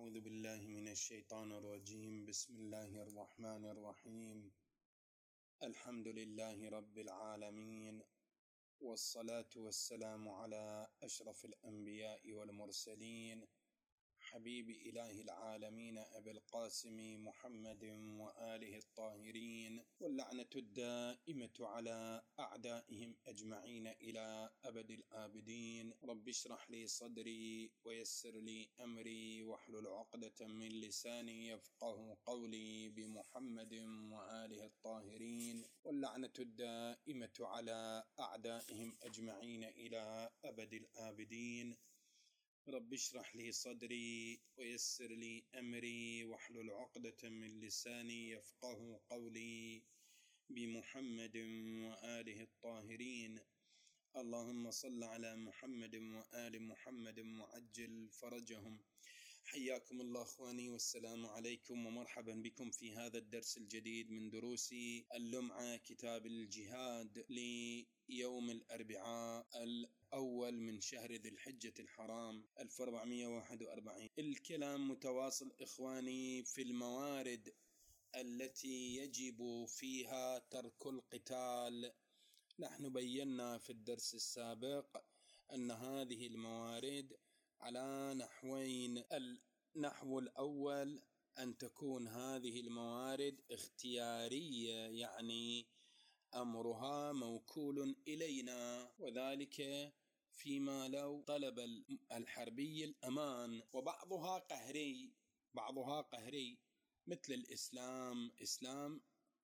أعوذ بالله من الشيطان الرجيم. بسم الله الرحمن الرحيم. الحمد لله رب العالمين، والصلاة والسلام على أشرف الأنبياء والمرسلين، حبيب إله العالمين أبي القاسم محمد وآله الطاهرين، واللعنة الدائمة على أعدائهم أجمعين إلى أبد الآبدين. رب اشرح لي صدري ويسر لي أمري واحلل عقدة من لساني يفقه قولي بمحمد وآله الطاهرين، واللعنة الدائمة على أعدائهم أجمعين إلى أبد الآبدين. رب اشرح لي صدري ويسر لي أمري واحلل عقدة من لساني يفقه قولي بمحمد وآله الطاهرين. اللهم صل على محمد وآل محمد وعجل فرجهم. حياكم الله أخواني، والسلام عليكم ومرحبا بكم في هذا الدرس الجديد من دروس اللمعة، كتاب الجهاد، ليوم الأربعاء الأول من شهر ذي الحجة الحرام 1441. الكلام متواصل إخواني في الموارد التي يجب فيها ترك القتال. نحن بينا في الدرس السابق أن هذه الموارد على نحوين. النحو الأول أن تكون هذه الموارد اختيارية، يعني أمرها موكول إلينا، وذلك فيما لو طلب الحربي الأمان. وبعضها قهري، مثل إسلام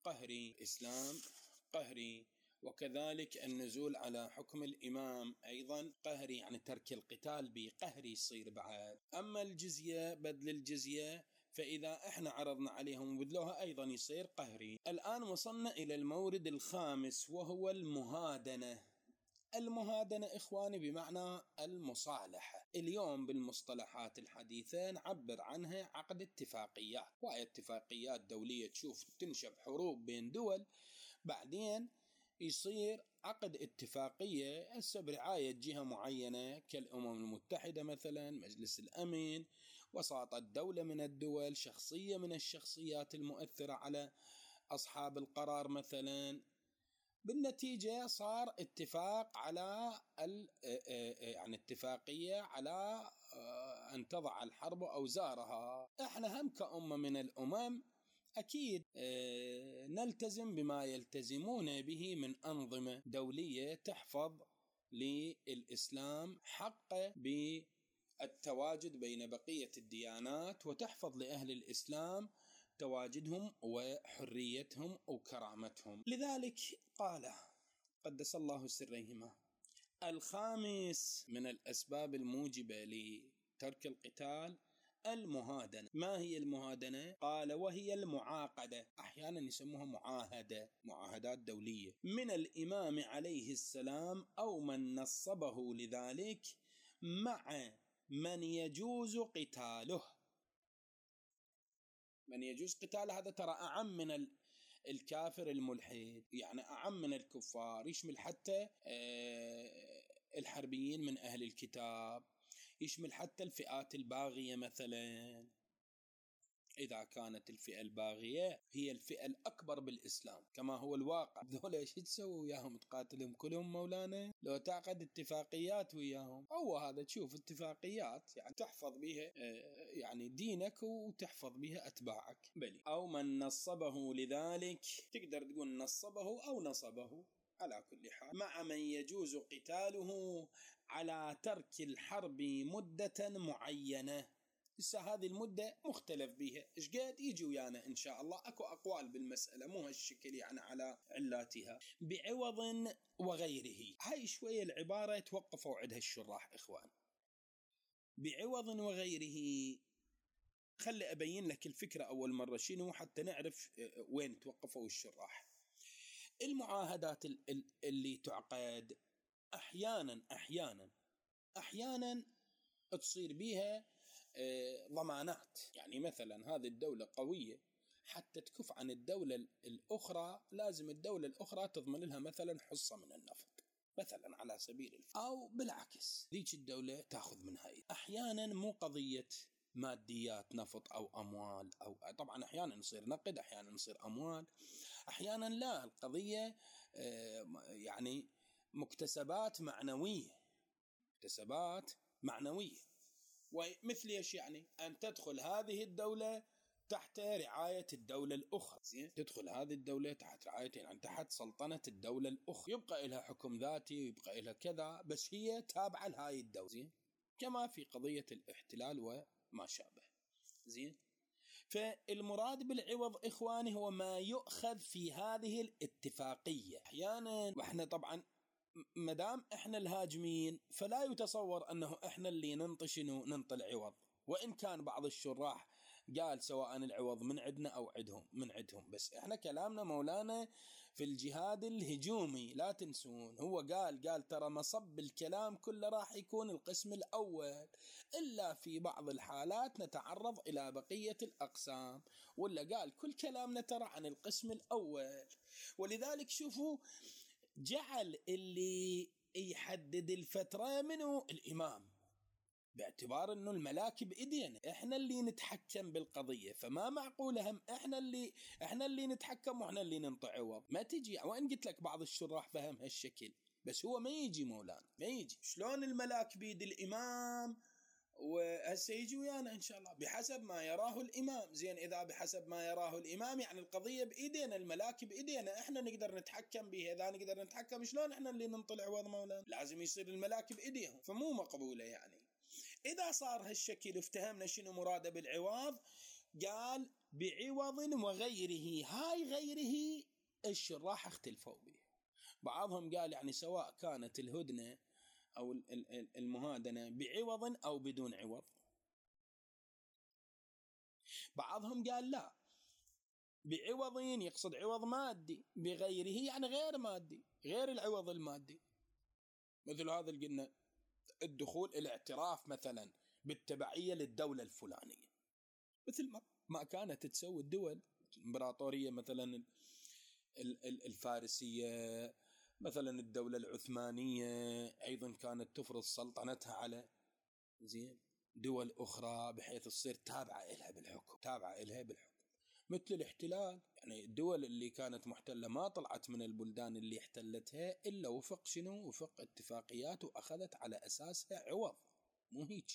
قهري، وكذلك النزول على حكم الإمام أيضا قهري، يعني ترك القتال بقهري يصير بعد. أما الجزية، بدل الجزية، فإذا احنا عرضنا عليهم وبدلوها أيضا يصير قهري. الآن وصلنا إلى المورد الخامس، وهو المهادنة إخواني بمعنى المصالحة. اليوم بالمصطلحات الحديثة نعبر عنها عقد اتفاقيات، وهي اتفاقيات دولية. تشوف تنشب حروب بين دول، بعدين يصير عقد اتفاقية هسه برعاية جهة معينة كالأمم المتحدة مثلا، مجلس الأمن، وساطة دولة من الدول، شخصية من الشخصيات المؤثرة على أصحاب القرار مثلا. بالنتيجة صار اتفاق على يعني اتفاقية على أن تضع الحرب أوزارها. احنا هم كأمة من الأمم أكيد نلتزم بما يلتزمون به من أنظمة دولية تحفظ للإسلام حقه بالتواجد بين بقية الديانات، وتحفظ لأهل الإسلام تواجدهم وحريتهم وكرامتهم. لذلك قال قدس الله سرهما: الخامس من الأسباب الموجبة لترك القتال المهادنة. ما هي المهادنة؟ قال: وهي المعاقدة، أحيانا يسموها معاهدات دولية، من الإمام عليه السلام أو من نصبه لذلك مع من يجوز قتاله. من يجوز قتاله هذا ترى أعم من الكافر الملحد، يعني أعم من الكفار، يشمل حتى الحربيين من أهل الكتاب، يشمل حتى الفئات الباغية مثلا، إذا كانت الفئة الباغية هي الفئة الأكبر بالإسلام كما هو الواقع. ذولا إيش تسوي وياهم؟ تقاتلهم كلهم مولانا؟ لو تعقد اتفاقيات وياهم، أو هذا تشوف اتفاقيات يعني تحفظ بها يعني دينك وتحفظ بها أتباعك. بلي أو من نصبه لذلك، تقدر تقول نصبه أو نصبه، على كل حال مع من يجوز قتاله على ترك الحرب مدة معينة. هذه المدة مختلف بها، إيش قد يجي ويانا إن شاء الله أكو أقوال بالمسألة، مو هالشكل يعني على علاتها. بعوض وغيره، هاي شوية العبارة توقفوا عندها الشراح إخوان. بعوض وغيره، خلي أبين لك الفكرة أول مرة شنو حتى نعرف وين توقفوا الشراح. المعاهدات اللي تعقد أحيانا تصير بيها ضمانات، يعني مثلا هذه الدولة قوية، حتى تكف عن الدولة الأخرى لازم الدولة الأخرى تضمن لها مثلا حصة من النفط مثلا على سبيل الفرض، أو بالعكس ذيك الدولة تأخذ منها. أحيانا مو قضية ماديات، نفط أو أموال، أو طبعا أحيانا يصير نقد، أحيانا يصير أموال، أحيانا لا، القضية يعني مكتسبات معنوية، مكتسبات معنوية. ومثل ايش يعني؟ أن تدخل هذه الدولة تحت رعاية الدولة الأخرى، تدخل هذه الدولة تحت رعاية، يعني تحت سلطنة الدولة الأخرى، يبقى لها حكم ذاتي ويبقى لها كذا، بس هي تابعة لهاي الدولة، كما في قضية الاحتلال وما شابه. زين. فالمراد بالعوض إخواني هو ما يؤخذ في هذه الاتفاقية. أحيانا وإحنا طبعا مدام إحنا الهاجمين فلا يتصور أنه إحنا اللي ننطي العوض، وإن كان بعض الشراح قال سواء العوض من عندنا أو من عندهم، بس إحنا كلامنا مولانا في الجهاد الهجومي، لا تنسون. هو قال ترى مصب الكلام كله راح يكون القسم الأول، إلا في بعض الحالات نتعرض إلى بقية الأقسام، ولا قال كل كلامنا ترى عن القسم الأول. ولذلك شوفوا جعل اللي يحدد الفترة منه الإمام، باعتبار أنه الملاك بإيدينا، إحنا اللي نتحكم بالقضية، فما معقول هم إحنا اللي نتحكم وإحنا اللي ننطي عوض. ما تجي، وإن قلت لك بعض الشراح فهم هالشكل، بس هو ما يجي مولانا، ما يجي. شلون الملاك بيد الإمام وهسه يجي ويانا إن شاء الله بحسب ما يراه الإمام. زين، إذا بحسب ما يراه الإمام يعني القضية بإيدينا، الملاك بإيدينا، إحنا نقدر نتحكم بها. إذا نقدر نتحكم شلون إحنا اللي ننطي عوض مولانا؟ لازم يصير الملاك بإيديهم، فمو مقبولة يعني. إذا صار هالشكل افتهمنا شنو مراده بالعوض. قال بعوض وغيره. هاي غيره الشراح اختلفوا به، بعضهم قال يعني سواء كانت الهدنة أو المهادنة بعوض أو بدون عوض. بعضهم قال لا، بعوضين يقصد عوض مادي، بغيره يعني غير مادي، غير العوض المادي. مثل هذا اللي قلنا الدخول، الاعتراف مثلا بالتبعية للدولة الفلانية، مثل ما كانت تسوي الدول الإمبراطورية، مثلا الفارسية، مثلا الدولة العثمانية أيضا كانت تفرض سلطنتها على دول أخرى بحيث تصير تابعة إلها بالحكم، مثل الاحتلال. يعني الدول اللي كانت محتلة ما طلعت من البلدان اللي احتلتها إلا وفق شنو؟ وفق اتفاقيات وأخذت على أساسها عوض، مو هيك.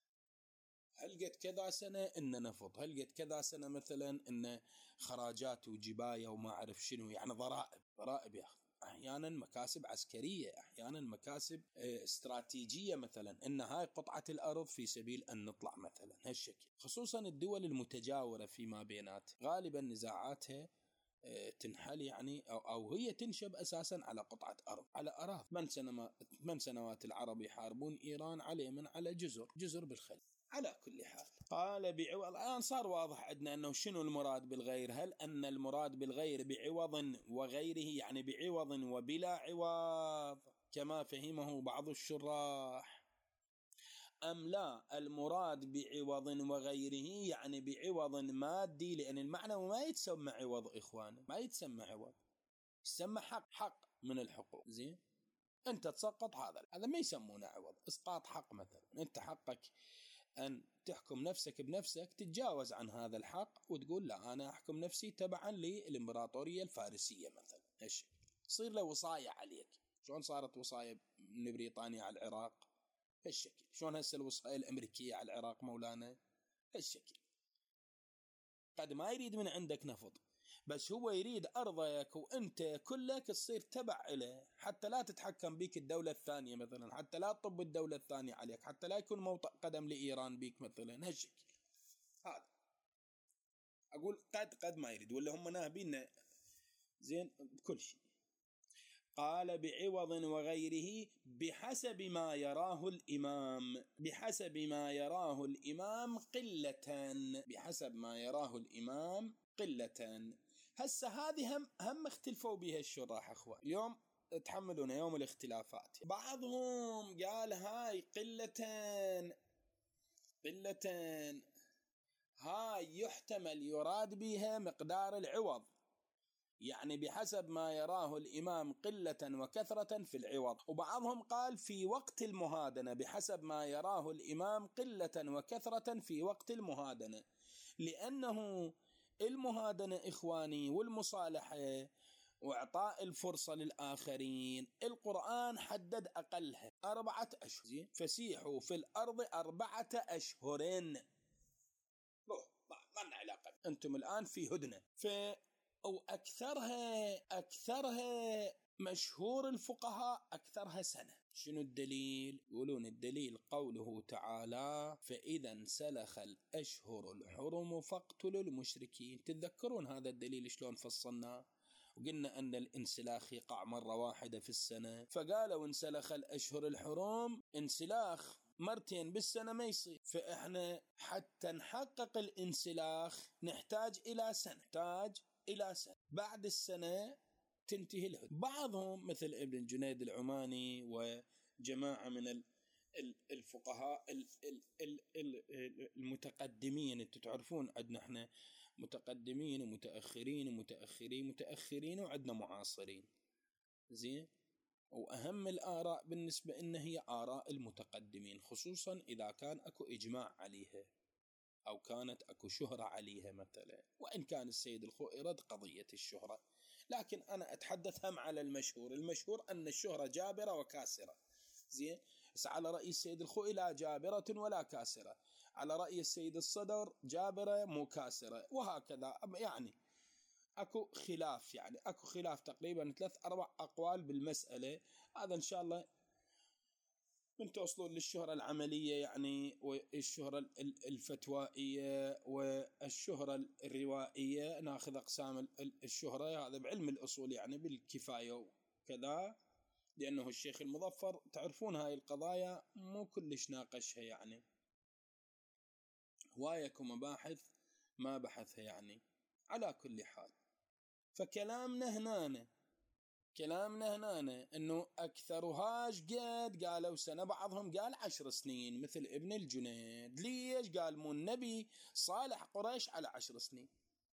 هل قد كذا سنة إن نفط، هل قد كذا سنة مثلا إن خراجات وجباية وما أعرف شنو، يعني ضرائب ياخذ. أحيانا مكاسب عسكرية، أحيانا مكاسب استراتيجية، مثلا إن هاي قطعة الأرض في سبيل أن نطلع مثلا هالشكل. خصوصا الدول المتجاورة فيما بينات غالبا نزاعاتها تنحل يعني أو هي تنشب أساسا على قطعة أرض، على أراضي. 8 سنوات العرب يحاربون إيران على يمن، على جزر بالخليج. على كل حال قال بعوض. الآن صار واضح عندنا أنه شنو المراد بالغير. هل أن المراد بالغير بعوض وغيره يعني بعوض وبلا عوض كما فهمه بعض الشراح، أم لا المراد بعوض وغيره يعني بعوض مادي؟ لأن المعنى ما يتسمى عوض إخواني، ما يتسمى عوض، يسمى حق من الحقوق. زين، أنت تسقط هذا ما يسمونه عوض، إسقاط حق. مثلا أنت حقك أن تحكم نفسك بنفسك، تتجاوز عن هذا الحق وتقول لا أنا أحكم نفسي تبعا للإمبراطورية الفارسية مثلا، إيش تصير له وصاية عليك. شلون صارت وصاية من بريطانيا على العراق هالشكل، شلون هسه الوصاية الأمريكية على العراق مولانا هالشكل. قد ما يريد من عندك نفط، بس هو يريد أرضك وأنت كلك تصير تبع إليه، حتى لا تتحكم بيك الدولة الثانية مثلا، حتى لا تطب الدولة الثانية عليك، حتى لا يكون موطئ قدم لإيران بيك مثلا هالشكل. هذا أقول قد ما يريد، ولا هم ناهبين زين بكل شيء. قال بعوض وغيره بحسب ما يراه الإمام، بحسب ما يراه الإمام قلة، بحسب ما يراه الإمام قلة. هسه هذه هم اختلفوا بها الشراح أخوان، اليوم تحملون يوم الاختلافات. بعضهم قال هاي قلة، هاي يحتمل يراد بها مقدار العوض، يعني بحسب ما يراه الإمام قلة وكثرة في العوض. وبعضهم قال في وقت المهادنة، بحسب ما يراه الإمام قلة وكثرة في وقت المهادنة، لأنه المهادنة إخواني والمصالحة وإعطاء الفرصة للآخرين، القرآن حدد أقلها 4 أشهر، فسيحوا في الأرض 4 أشهر. ما لنا علاقة، أنتم الآن في هدنة. أو أكثرها مشهور الفقهاء أكثرها سنة. شنو الدليل؟ يقولون الدليل قوله تعالى: فإذا انسلخ الأشهر الحرم فاقتلوا المشركين. تتذكرون هذا الدليل شلون فصلناه؟ وقلنا أن الانسلاخ يقع مرة واحدة في السنة، فقالوا انسلخ الأشهر الحرم، انسلاخ مرتين بالسنة ما يصير، فإحنا حتى نحقق الانسلاخ نحتاج إلى سنة، بعد السنة تنتهي الهدنة. بعضهم مثل ابن الجنيد العماني وجماعة من الفقهاء المتقدمين، انتم تعرفون عندنا احنا متقدمين ومتأخرين ومتأخرين وعندنا معاصرين، زين. وأهم الآراء بالنسبة إن هي آراء المتقدمين، خصوصا إذا كان أكو إجماع عليها أو كانت أكو شهرة عليها مثلا، وإن كان السيد الخوئي رد قضية الشهرة، لكن أنا أتحدث هم على المشهور أن الشهرة جابرة وكاسرة، زين. بس على رأي السيد الخوئي لا جابرة ولا كاسرة، على رأي السيد الصدر جابرة مو كاسرة، وهكذا. يعني أكو خلاف تقريبا 3-4 أقوال بالمسألة. هذا إن شاء الله من توصلون للشهرة العملية يعني، والشهرة الفتوائية والشهرة الروائية، ناخذ أقسام الشهرة، هذا بعلم الأصول يعني بالكفاية وكذا، لأنه الشيخ المظفر تعرفون هاي القضايا مو كلش ناقشها، يعني هواية مباحث ما بحثها يعني. على كل حال، فكلامنا هنا انه اكثرهاش قالوا سنة، بعضهم قال 10 سنين مثل ابن الجنيد. ليش؟ قال مو النبي صالح قريش على 10 سنين،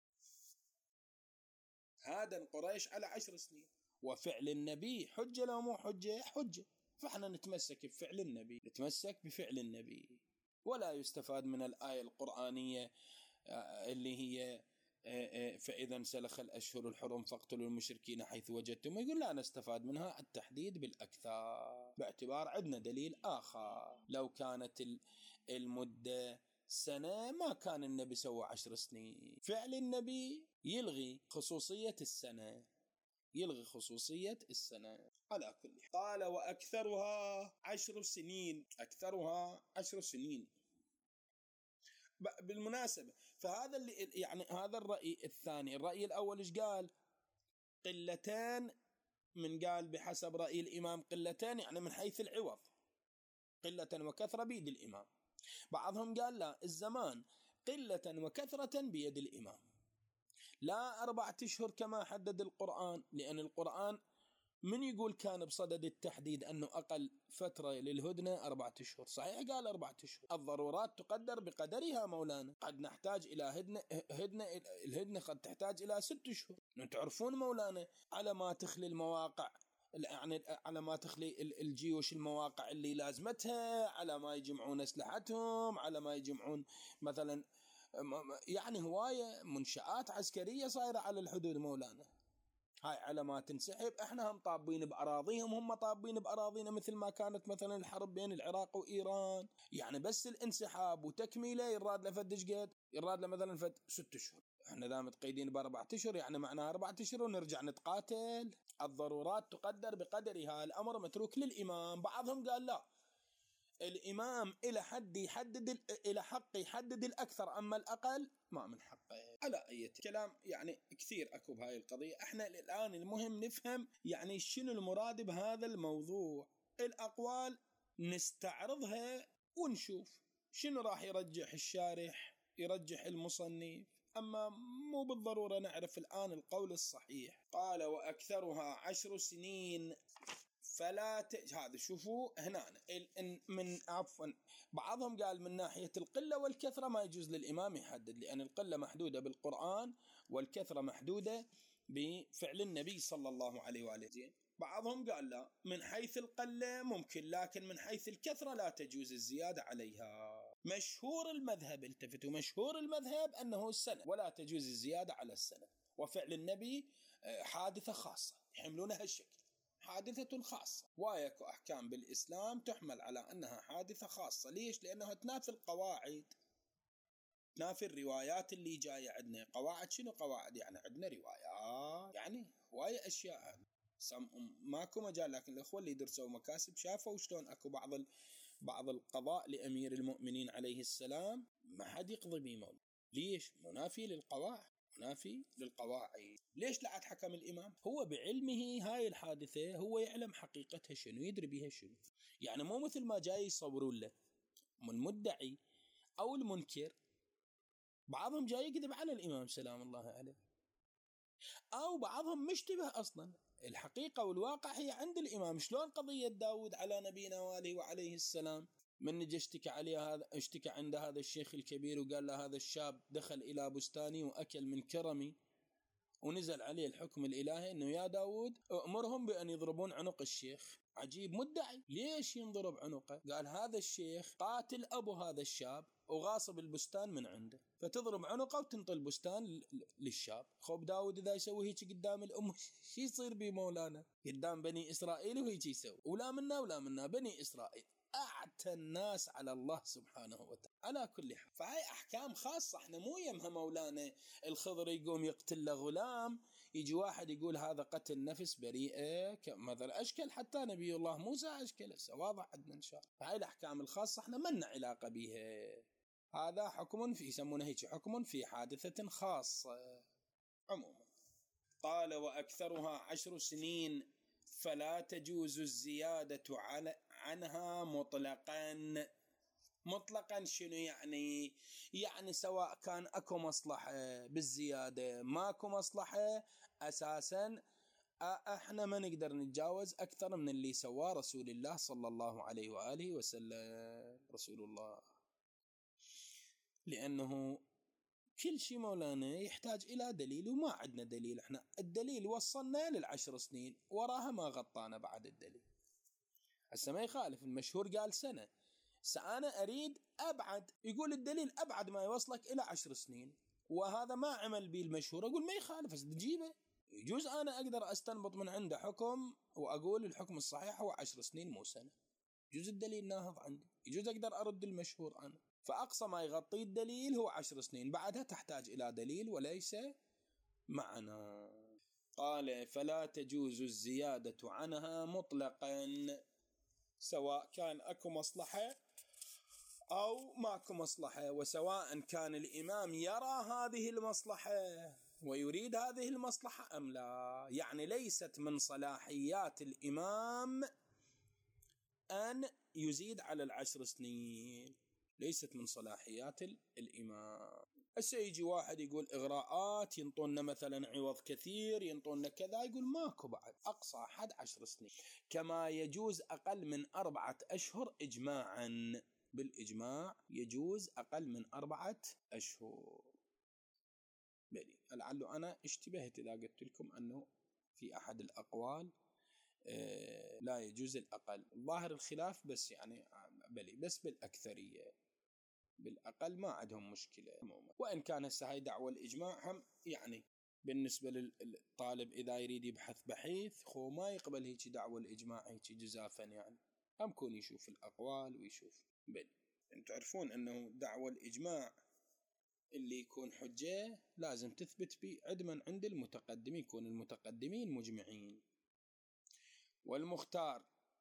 هذا قريش على 10 سنين، وفعل النبي حجة لو مو حجة، فاحنا نتمسك بفعل النبي، ولا يستفاد من الآية القرآنية اللي هي فإذا انسلخ الأشهر الحرم فاقتلوا المشركين حيث وجدتم، يقول لا نستفاد منها التحديد بالأكثر، باعتبار عندنا دليل آخر. لو كانت المدة سنة ما كان النبي سوى 10 سنين. فعل النبي يلغي خصوصية السنة، على كل حال. قال وأكثرها 10 سنين. بالمناسبة، فهذا اللي يعني هذا الرأي الثاني. الرأي الأول إيش قال؟ قلتان، من قال بحسب رأي الإمام قلتان يعني من حيث العوض، قلة وكثرة بيد الإمام. بعضهم قال لا، الزمان قلة وكثرة بيد الإمام، لا 4 أشهر كما حدد القرآن، لأن القرآن من يقول كان بصدد التحديد أنه أقل فترة للهدنة 4 أشهر، صحيح قال 4 أشهر، الضرورات تقدر بقدرها مولانا، قد نحتاج إلى الهدنة قد تحتاج إلى 6 أشهر. تعرفون مولانا على ما تخلي المواقع، يعني على ما تخلي الجيوش المواقع اللي لازمتها، على ما يجمعون أسلحتهم، على ما يجمعون مثلا، يعني هواية منشآت عسكرية صايرة على الحدود مولانا، هاي على ما تنسحب احنا هم طابين بأراضيهم، هم طابين بأراضينا، مثل ما كانت مثلا الحرب بين العراق وإيران، يعني بس الانسحاب وتكميله يراد له فدش قد، يراد له مثلا 6 أشهر، احنا ذا متقيدين ب4 أشهر، يعني معناها 4 أشهر ونرجع نتقاتل. الضرورات تقدر بقدرها، الأمر متروك للإمام. بعضهم قال لا، الإمام إلى حق يحدد الأكثر، أما الأقل ما من حقه. على أي كلام يعني كثير أكو بهاي القضية. احنا الآن المهم نفهم يعني شنو المراد بهذا الموضوع. الأقوال نستعرضها ونشوف شنو راح يرجح الشارح، يرجح المصنف، أما مو بالضرورة نعرف الآن القول الصحيح. قال وأكثرها 10 سنين فلا هذا شوفوا هنا من عفوا. بعضهم قال من ناحية القلة والكثرة ما يجوز للإمام يحدد، لأن القلة محدودة بالقرآن والكثرة محدودة بفعل النبي صلى الله عليه وآله. بعضهم قال لا، من حيث القلة ممكن، لكن من حيث الكثرة لا تجوز الزيادة عليها. مشهور المذهب، التفتوا، مشهور المذهب أنه السنة، ولا تجوز الزيادة على السنة. وفعل النبي حادثة خاصة يحملونها الشكل، حادثة خاصة. وايكو أحكام بالإسلام تحمل على أنها حادثة خاصة. ليش؟ لأنها تنافي القواعد، تنافي الروايات اللي جاية عندنا. قواعد شنو قواعد؟ يعني عندنا روايات، يعني هواية أشياء ماكو مجال. لكن الأخوة اللي درسوا مكاسب شافوا شلون أكو بعض القضاء لأمير المؤمنين عليه السلام ما حد يقضي به مولى. ليش؟ منافي للقواعد، منافي للقواعد. ليش لعد حكم الإمام؟ هو بعلمه هاي الحادثة، هو يعلم حقيقتها شنو، يدري بها شنو. يعني مو مثل ما جاي يصورون له من المدعي أو المنكر. بعضهم جاي يكذب على الإمام سلام الله عليه، أو بعضهم مشتبه أصلا. الحقيقة والواقع هي عند الإمام. شلون قضية داود على نبينا وآله وعليه السلام، من نجي اشتكى عليه، هذا اشتكى عند هذا الشيخ الكبير وقال له هذا الشاب دخل إلى بستاني وأكل من كرمي، ونزل عليه الحكم الإلهي أنه يا داود أمرهم بأن يضربون عنق الشيخ. عجيب، مدعي، ليش ينضرب عنقه؟ قال هذا الشيخ قاتل أبو هذا الشاب وغاصب البستان من عنده، فتضرب عنقه وتنطي البستان للشاب. خب داود إذا يسوي هيك قدام الأم شي يصير بي مولانا؟ قدام بني إسرائيل وهيك يسوي، ولا منا بني إسرائيل أعتى الناس على الله سبحانه وتعالى. على كل حال، فهي أحكام خاصة، احنا مو يمها مولانا الخضر يقوم يقتل له غلام، يجي واحد يقول هذا قتل نفس بريئة مثلا. أشكل حتى نبي الله موسى أشكل، واضح عندنا إن شاء الله. فهي الأحكام الخاصة احنا ما لنا علاقة بها. هذا حكم في، يسمونه هيك، حكم في حادثة خاصة عموما. قال وأكثرها 10 سنين فلا تجوز الزيادة عنها مطلقا. مطلقا شنو يعني؟ يعني سواء كان اكو مصلحة بالزيادة ماكو مصلحة، اساسا احنا ما نقدر نتجاوز اكثر من اللي سواه رسول الله صلى الله عليه وآله وسلم. رسول الله، لانه كل شيء مولانا يحتاج الى دليل، وما عندنا دليل. احنا الدليل وصلنا ل10 سنين، وراها ما غطانا بعد الدليل. هسه ما يخالف، المشهور قال سنة، سأنا أريد أبعد، يقول الدليل أبعد ما يوصلك إلى 10 سنين، وهذا ما عمل به المشهور. أقول ما يخالف، بس تجيبه. يجوز أنا أقدر أستنبط من عنده حكم وأقول الحكم الصحيح هو 10 سنين مو سنة. يجوز الدليل ناهض عندي، يجوز أقدر أرد المشهور عنه. فأقصى ما يغطي الدليل هو 10 سنين، بعدها تحتاج إلى دليل وليس معنا. قال فلا تجوز الزيادة عنها مطلقا، سواء كان أكو مصلحة أو ماكو مصلحة، وسواء كان الإمام يرى هذه المصلحة ويريد هذه المصلحة أم لا. يعني ليست من صلاحيات الإمام أن يزيد على 10 سنين، ليست من صلاحيات الإمام. هسه يجي واحد يقول إغراءات، ينطونا مثلا عوض كثير، ينطونا كذا، يقول ماكو بعد، أقصى حد 10 سنين. كما يجوز أقل من 4 أشهر إجماعا، بالإجماع يجوز أقل من 4 أشهر. بلي لعل أنا اشتبهت إذا قلت لكم أنه في أحد الأقوال لا يجوز الأقل. ظاهر الخلاف، بس يعني بلي بس بالأكثرية، بالأقل ما عندهم مشكلة عموما. وإن كان هسه هاي دعوة الإجماع هم يعني بالنسبة للطالب إذا يريد يبحث بحيث خو ما يقبل هيك دعوة الإجماع هيك جزافا، يعني هم كون يشوف الأقوال ويشوف. بل انتم تعرفون أنه دعوة الإجماع اللي يكون حجة لازم تثبت بعدما عند المتقدمين، يكون المتقدمين مجمعين. والمختار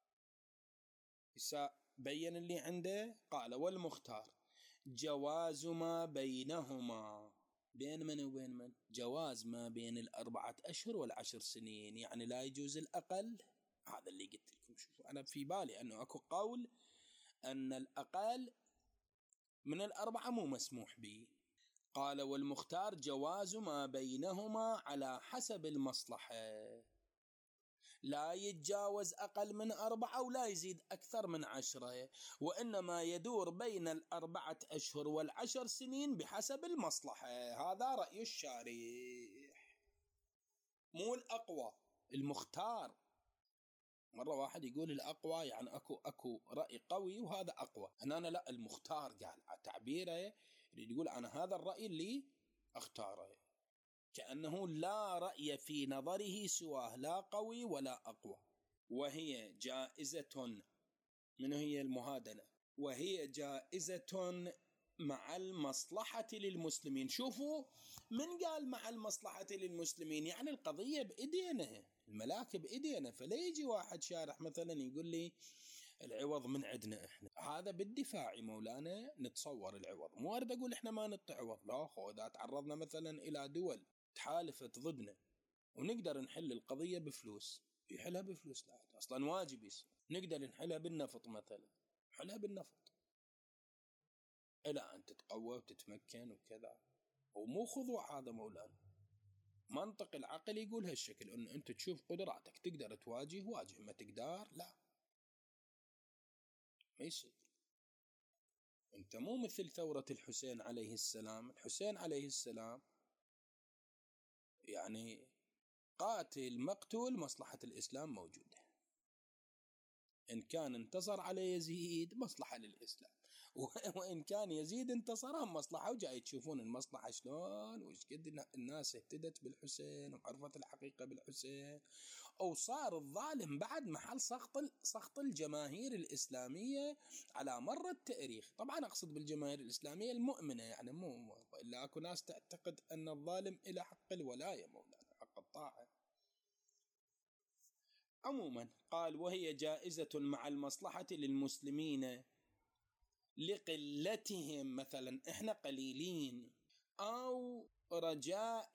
بين اللي عنده، قال والمختار جواز ما بينهما. بين من وبين من؟ جواز ما بين 4 أشهر و10 سنين، يعني لا يجوز الأقل. هذا اللي قلت لكم. شوفوا أنا في بالي أنه أكو قول أن الأقل من 4 مو مسموح به. قال والمختار جواز ما بينهما على حسب المصلحة، لا يتجاوز أقل من 4 ولا يزيد أكثر من 10، وإنما يدور بين 4 أشهر و10 سنين بحسب المصلحة. هذا رأي الشارح. مو الأقوى، المختار. مرة واحد يقول الأقوى يعني أكو رأي قوي وهذا أقوى، أنا لا، المختار قال تعبيره يقول أنا هذا الرأي اللي أختاره، كأنه لا رأي في نظره سواه، لا قوي ولا أقوى. وهي جائزة، من هي المهادنة، وهي جائزة مع المصلحة للمسلمين. شوفوا من قال مع المصلحة للمسلمين، يعني القضية بإيدينا، الملاك بإيدينا. فلا يجي واحد شارح مثلا يقول لي العوض من عندنا احنا، هذا بالدفاع مولانا نتصور العوض، مو أريد أقول احنا ما نعطي عوض، لا خو، إذا تعرضنا مثلا إلى دول تحالفت ضدنا ونقدر نحل القضية بفلوس، يحلها بفلوس، لا أصلا واجب يصير. نقدر نحلها بالنفط مثلا، حلها بالنفط إلى أن تتقوى وتتمكن وكذا، ومو خضوع هذا مولانا. منطق العقل يقول هالشكل، أنه أنت تشوف قدراتك تقدر تواجه واجه، ما تقدر لا، ما يصير. أنت مو مثل ثورة الحسين عليه السلام. الحسين عليه السلام يعني قاتل مقتول، مصلحة الإسلام موجودة. إن كان انتصر على يزيد مصلحة للإسلام، وإن كان يزيد انتصر هم مصلحة. وجاي تشوفون المصلحة شلون، وش قد الناس اهتدت بالحسين وعرفت الحقيقة بالحسين، أو صار الظالم بعد محل سخط الجماهير الإسلامية على مر التاريخ. طبعا أقصد بالجماهير الإسلامية المؤمنة، يعني مو إلا أكو ناس تعتقد أن الظالم إلى حق الولاية مولانا، حق الطاعة. عموما قال وهي جائزة مع المصلحة للمسلمين لقلتهم، مثلا احنا قليلين، أو رجاء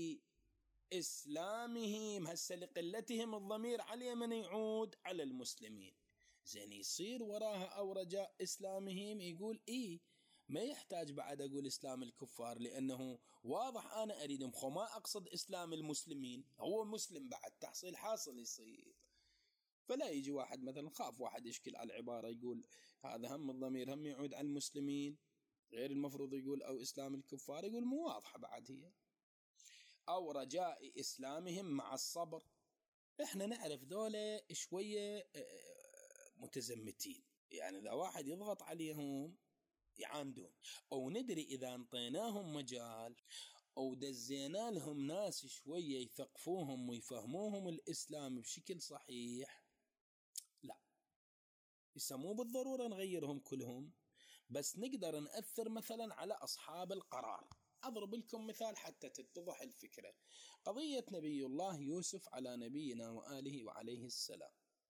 إسلامهم. هسه لقلتهم الضمير على من يعود؟ على المسلمين. زين يصير وراها أو رجاء إسلامهم، يقول إيه ما يحتاج بعد أقول إسلام الكفار، لأنه واضح أنا أريدهم، خو ما أقصد إسلام المسلمين، هو مسلم بعد، تحصيل حاصل يصير. فلا يجي واحد مثلا خاف واحد يشكل على العبارة يقول هذا هم الضمير هم يعود على المسلمين، غير المفروض يقول أو إسلام الكفار، يقول مو واضحة بعد هي. أو رجاء إسلامهم مع الصبر. إحنا نعرف دولة شوية متزمتين، يعني إذا واحد يضغط عليهم يعاندون، أو ندري إذا انطيناهم مجال أو دزينا لهم ناس شوية يثقفوهم ويفهموهم الإسلام بشكل صحيح، لا يسموه بالضرورة نغيرهم كلهم، بس نقدر نأثر مثلا على أصحاب القرار. أضرب لكم مثال حتى تتضح الفكرة. قضية نبي الله يوسف على نبينا وآله وعليه السلام،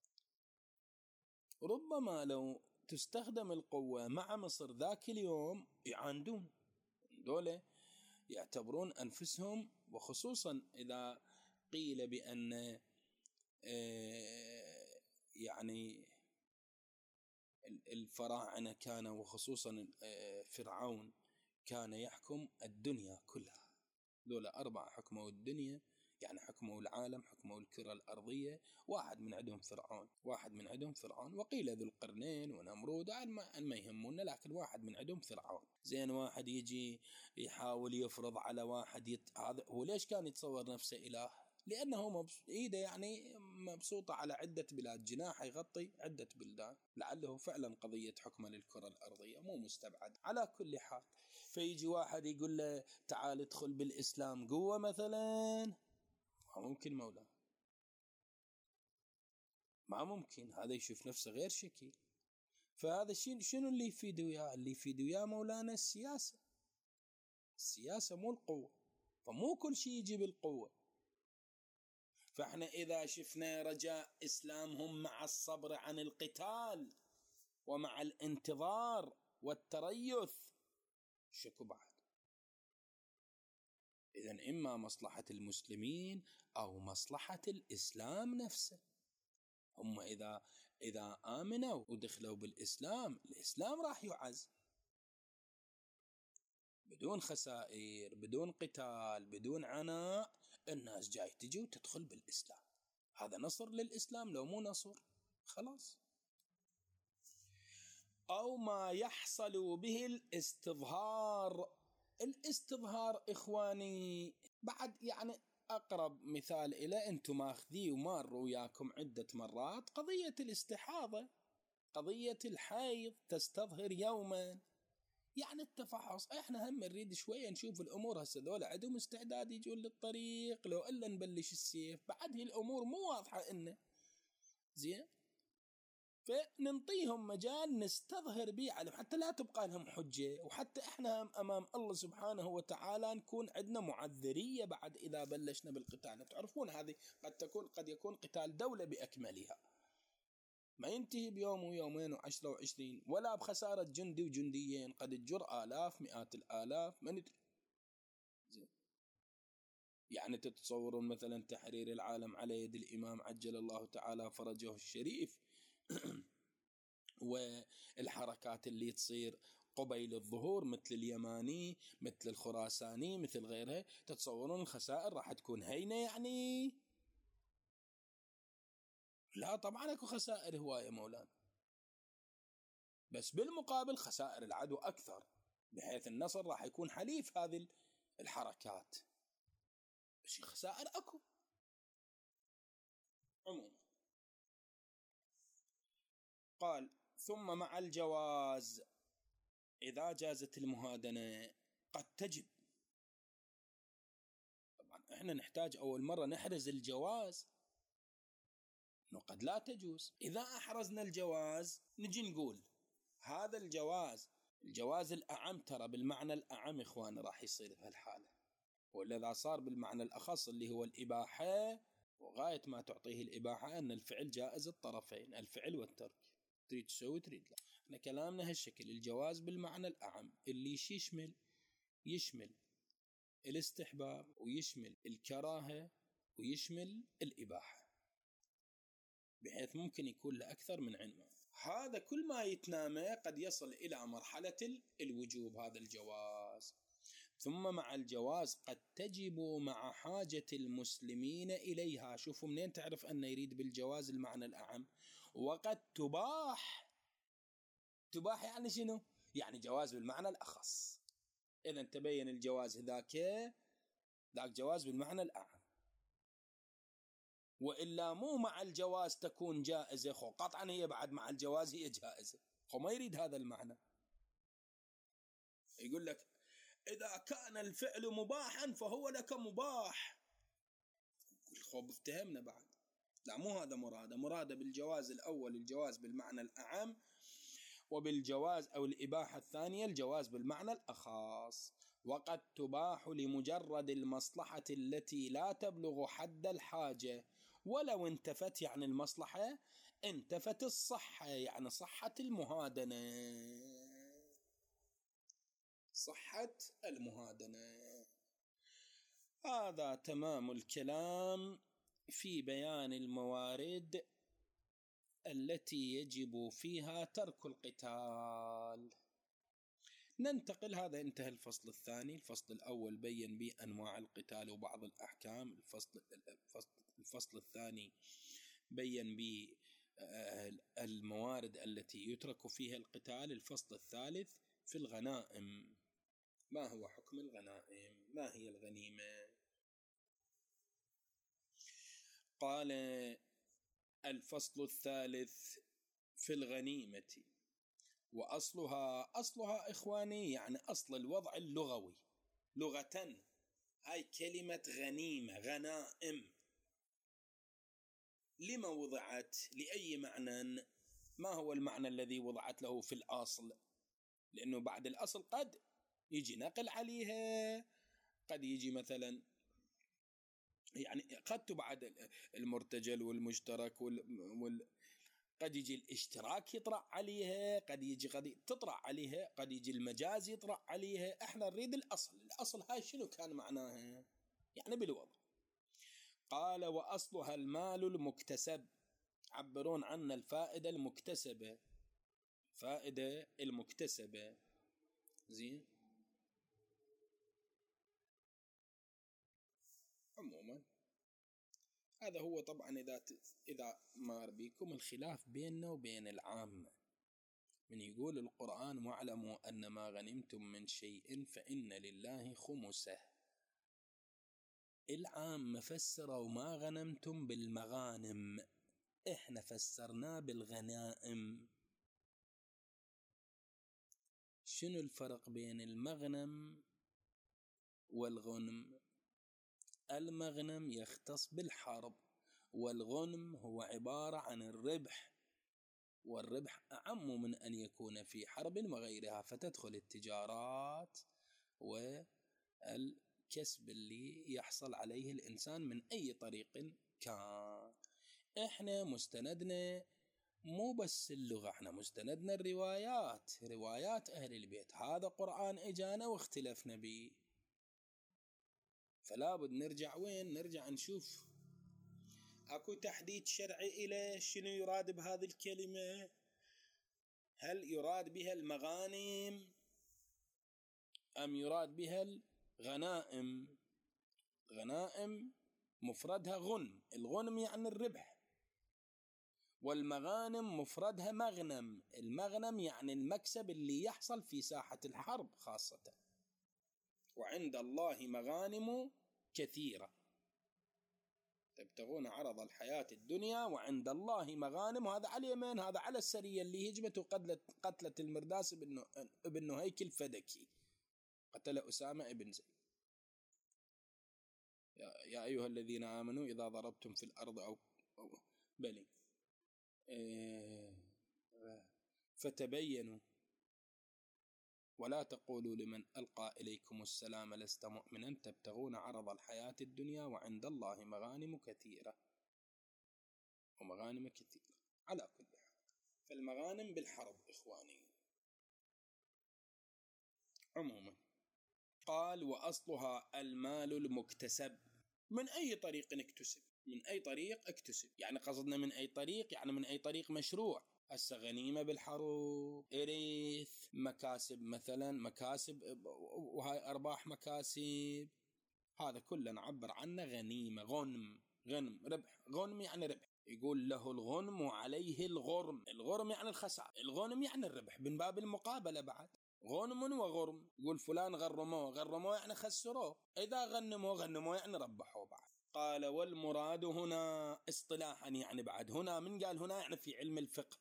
ربما لو تستخدم القوة مع مصر ذاك اليوم يعاندون، دولة يعتبرون أنفسهم، وخصوصا إذا قيل بأن يعني الفراعنة كان، وخصوصا فرعون كان يحكم الدنيا كلها، دولة 4 حكموا الدنيا، يعني حكموا العالم، حكموا الكرة الأرضية. واحد من عندهم فرعون، وقيل ذو القرنين ونمرود، ما يهمونا، لكن واحد من عندهم فرعون. زين واحد يجي يحاول يفرض على واحد هذا هو ليش كان يتصور نفسه إله؟ لأنه إيده يعني مبسوطة على عدة بلاد، جناحه يغطي عدة بلدان، لعله فعلا قضية حكم للكرة الأرضية مو مستبعد. على كل حال، فيجي واحد يقول له تعال ادخل بالإسلام قوة مثلا، ما ممكن مولانا، ما ممكن، هذا يشوف نفسه غير شكل. فهذا شنو اللي يفيد وياه؟ اللي يفيد وياه مولانا السياسة مو القوة، فمو كل شيء يجي بالقوة. فاحنا إذا شفنا رجاء إسلامهم مع الصبر عن القتال ومع الانتظار والتريث، شكو بعد. إذن إما مصلحة المسلمين أو مصلحة الإسلام نفسه. هم إذا آمنوا ودخلوا بالإسلام، الإسلام راح يعز بدون خسائر، بدون قتال، بدون عناء. الناس جاي تجي وتدخل بالإسلام، هذا نصر للإسلام، لو مو نصر خلاص. أو ما يحصل به الاستظهار. الاستظهار إخواني بعد يعني أقرب مثال إلى أنتم ماخذيه وماروا وياكم عدة مرات قضية الاستحاضة، قضية الحيض تستظهر يوما، يعني التفحص. احنا هم نريد شوية نشوف الأمور هسه ذولا عندهم استعداد يجون للطريق، لو إلا نبلش السيف بعد هي الأمور مو واضحة إنه زين، فننطيهم مجال نستظهر به علم حتى لا تبقى لهم حجة، وحتى احنا أمام الله سبحانه وتعالى نكون عندنا معذرية بعد إذا بلشنا بالقتال. تعرفون هذه قد يكون قتال دولة بأكملها، ما ينتهي بيوم ويومين و10 و20، ولا بخسارة جندي وجنديين، قد تجر آلاف مئات الآلاف ما ندري. يعني تتصورون مثلا تحرير العالم على يد الإمام عجل الله تعالى فرجه الشريف والحركات اللي تصير قبيل الظهور مثل اليماني مثل الخراساني مثل غيرها، تتصورون الخسائر راح تكون هينة يعني؟ لا طبعا اكو خسائر هواية مولانا، بس بالمقابل خسائر العدو أكثر، بحيث النصر راح يكون حليف هذه الحركات، بس خسائر أكو. عموما قال ثم مع الجواز إذا جازت المهادنة قد تجب. طبعا احنا نحتاج أول مرة نحرز الجواز، إنه قد لا تجوز. إذا أحرزنا الجواز نجي نقول هذا الجواز الأعم، ترى بالمعنى الأعم إخوان راح يصير بهالحالة، ولا إذا صار بالمعنى الأخص اللي هو الإباحة، وغاية ما تعطيه الإباحة أن الفعل جائز الطرفين، الفعل والترك، تريد تسوي تريد لا. احنا كلامنا هالشكل، الجواز بالمعنى الأعم اللي يشمل الاستحباب ويشمل الكراهة ويشمل الإباحة، بحيث ممكن يكون له أكثر من عنوان. هذا كل ما يتنامى قد يصل إلى مرحلة الوجوب هذا الجواز. ثم مع الجواز قد تجب مع حاجة المسلمين إليها. شوفوا منين تعرف أنه يريد بالجواز المعنى الأعم. وقد تباح يعني شنو؟ يعني جواز بالمعنى الأخص. إذا تبين الجواز ذاك جواز بالمعنى الأعم، وإلا مو مع الجواز تكون جائزة، قطعا هي بعد مع الجواز هي جائزة، ما يريد هذا المعنى. يقول لك إذا كان الفعل مباحا فهو لك مباح، خب افتهمنا بعد، لا مو هذا مراده بالجواز الأول الجواز بالمعنى الأعم، وبالجواز أو الإباحة الثانية الجواز بالمعنى الأخص. وقد تباح لمجرد المصلحة التي لا تبلغ حد الحاجة، ولو انتفت يعني المصلحة انتفت الصحة، يعني صحة المهادنة. هذا تمام الكلام في بيان الموارد التي يجب فيها ترك القتال. ننتقل، هذا انتهى الفصل الثاني. الفصل الأول بين به أنواع القتال وبعض الأحكام. الفصل الثاني بين به الموارد التي يترك فيها القتال. الفصل الثالث في الغنائم، ما هو حكم الغنائم، ما هي الغنيمة. قال الفصل الثالث في الغنيمة، وأصلها إخواني يعني أصل الوضع اللغوي لغة، هاي كلمة غنيمة غنائم لما وضعت، لأي معنى، ما هو المعنى الذي وضعت له في الأصل، لأنه بعد الأصل قد يجي نقل عليها، قد يجي مثلا يعني قد تبعد المرتجل والمشترك قد يجي الاشتراك يطرح عليها، قد تطرح عليها، قد يجي المجاز يطرح عليها. احنا نريد الأصل هاي شنو كان معناها يعني بالوضع. قال وأصلها المال المكتسب، عبرون عنا الفائدة المكتسبة. زين، عموما هذا هو. طبعا إذا مار بيكم الخلاف بيننا وبين العامة، من يقول القرآن واعلموا أن ما غنمتم من شيء فإن لله خمسه، العام فسروا ما غنمتم بالمغانم، احنا فسرناه بالغنائم. شنو الفرق بين المغنم والغنم؟ المغنم يختص بالحرب، والغنم هو عبارة عن الربح، والربح أعم من أن يكون في حرب وغيرها، فتدخل التجارات والكسب اللي يحصل عليه الإنسان من أي طريق كان. إحنا مستندنا مو بس اللغة، إحنا مستندنا الروايات، روايات أهل البيت. هذا قرآن إجانا واختلفنا به، فلا بد نرجع وين؟ نرجع نشوف أكو تحديد شرعي إلى شنو يراد بهذه الكلمة. هل يراد بها المغانم أم يراد بها الغنائم؟ غنائم مفردها غنم، الغنم يعني الربح، والمغانم مفردها مغنم، المغنم يعني المكسب اللي يحصل في ساحة الحرب خاصة. وعند الله مغانم كثيرة تبتغون عرض الحياة الدنيا وعند الله مغانم. هذا على اليمين، هذا على السرية اللي هجمت وقتلت المرداس ابن نهيك الفدكي، قتل أسامة ابن زيد. يا أيها الذين آمنوا إذا ضربتم في الأرض أو بلي فتبينوا ولا تقولوا لمن ألقى إليكم السلام لست مؤمنا تبتغون عرض الحياة الدنيا وعند الله مغانم كثيرة، ومغانم كثيرة. على كل حال فالمغانم بالحرب إخواني عموما. قال وأصلها المال المكتسب، من أي طريق اكتسب، من أي طريق اكتسب، يعني قصدنا من أي طريق، يعني من أي طريق مشروع. هسه غنيمة بالحروب، إرث، مكاسب مثلا، مكاسب وهاي أرباح مكاسب، هذا كله نعبر عنه غنيمة. غنم، غنم ربح، غنم يعني ربح. يقول له الغنم وعليه الغرم، الغرم يعني الخسارة، الغنم يعني الربح من باب المقابلة بعد. غنم وغرم، يقول فلان غرموه، غرموه يعني خسروه، إذا غنموه يعني ربحوه بعد. قال والمراد هنا اصطلاحا، يعني بعد هنا، من قال هنا يعني في علم الفقه،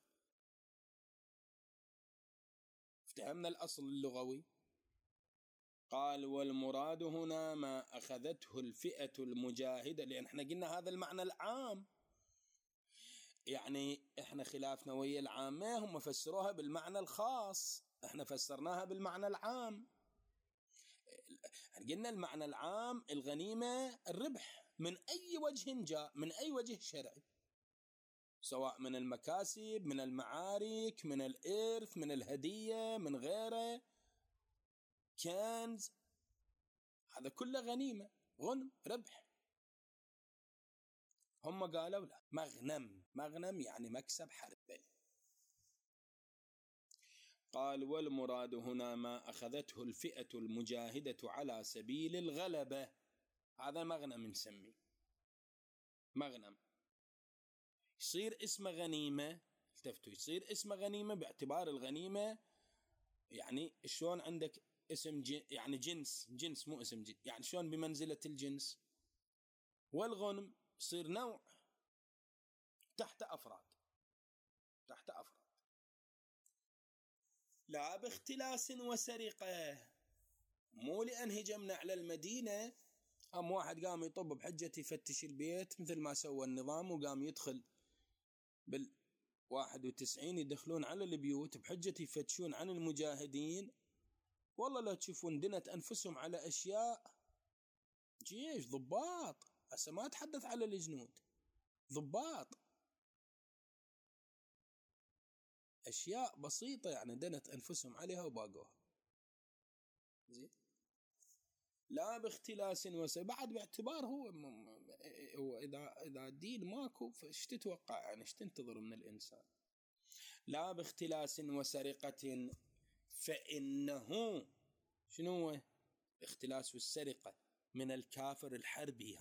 افتهمنا الأصل اللغوي. قال والمراد هنا ما أخذته الفئة المجاهدة، لأن احنا قلنا هذا المعنى العام، يعني احنا خلافنا ويا العامة، هم فسروها بالمعنى الخاص، احنا فسرناها بالمعنى العام. قلنا المعنى العام الغنيمة الربح من أي وجه جاء، من أي وجه شرعي، سواء من المكاسب، من المعارك، من الإرث، من الهدية، من غيره، كنز، هذا كله غنيمة، غنم ربح. هم قالوا لا، مغنم، مغنم يعني مكسب حربي. قال والمراد هنا ما أخذته الفئة المجاهدة على سبيل الغلبة، هذا مغنم نسميه مغنم. يصير اسمه غنيمة، التفتوا، يصير اسمه غنيمة باعتبار الغنيمة يعني شلون عندك اسم يعني جنس مو اسم يعني شلون بمنزلة الجنس. والغنم يصير نوع تحت أفراد، تحت أفراد. لا باختلاس وسرقة، مو لأن هجمنا على المدينة أم واحد قام يطب بحجة يفتش البيت مثل ما سوى النظام وقام يدخل بال91 يدخلون على البيوت بحجة يفتشون عن المجاهدين. والله لا تشوفون دنت أنفسهم على أشياء، جيش ضباط، هسه ما أتحدث على الجنود، ضباط، أشياء بسيطة يعني دنت أنفسهم عليها وباقوها. زين، لا باختلاس بعد باعتبار هو إذا الدين ماكو فايش تتوقع، يعني ايش تنتظر من الإنسان. لا باختلاس وسرقة فإنه، شنو هو الاختلاس والسرقة؟ من الكافر الحربي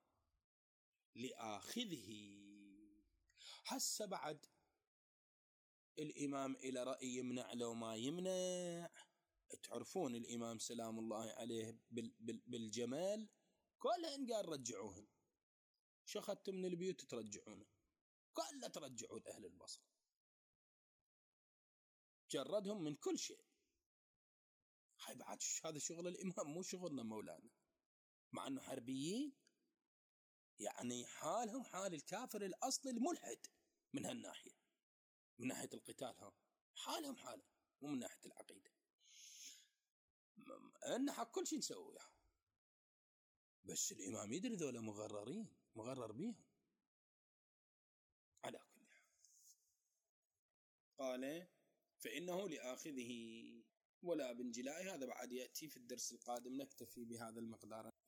لآخذه. هسه بعد الإمام إلى رأي يمنع لو ما يمنع. تعرفون الإمام سلام الله عليه بالجمال كلهن قال رجعوهن. شو أخذتوا من البيوت ترجعونه؟ قال لا ترجعوا لأهل البصرة. جردهم من كل شيء. هاي بعد هذا شغل الإمام مو شغلنا مولانا، مع أنه حربيين، يعني حالهم حال الكافر الأصلي الملحد من هالناحية، من ناحية القتال. ها حالهم حاله، مو من ناحية العقيدة. إن حق كل شيء نسويه، بس الإمام يدري ذولا مغررين، مغرر بيهم. على كل حال قال فإنه لآخذه ولا بانجلاء. هذا بعد يأتي في الدرس القادم. نكتفي بهذا المقدار.